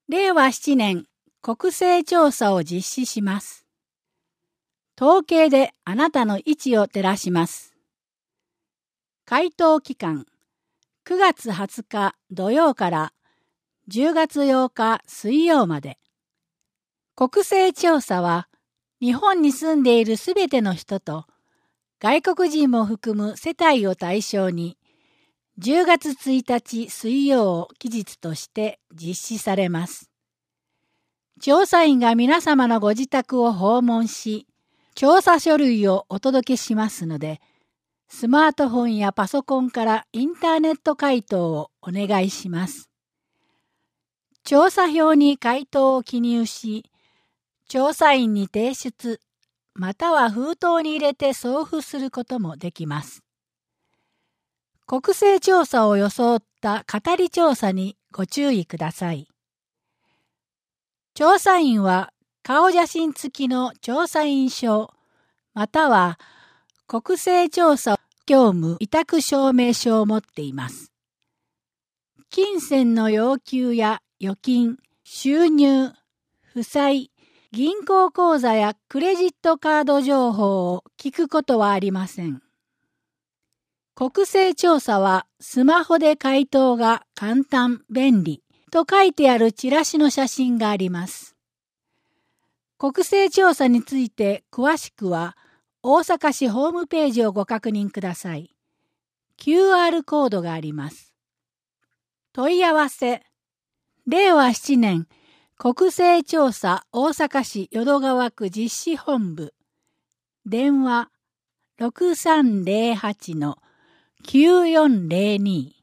令和7年国勢調査を実施します。統計であなたの位置を照らします。回答期間9月20日土曜から10月8日水曜まで。国勢調査は日本に住んでいるすべての人と外国人も含む世帯を対象に10月1日水曜を期日として実施されます。調査員が皆様のご自宅を訪問し、調査書類をお届けしますので、スマートフォンやパソコンからインターネット回答をお願いします。調査票に回答を記入し、調査員に提出、または封筒に入れて送付することもできます。国勢調査を装った語り調査にご注意ください。調査員は顔写真付きの調査員証、または国勢調査業務委託証明書を持っています。金銭の要求や預金、収入、負債、銀行口座やクレジットカード情報を聞くことはありません。国勢調査はスマホで回答が簡単、便利と書いてあるチラシの写真があります。国勢調査について詳しくは大阪市ホームページをご確認ください。QR コードがあります。問い合わせ。令和7年国勢調査大阪市淀川区実施本部。電話 6308-9402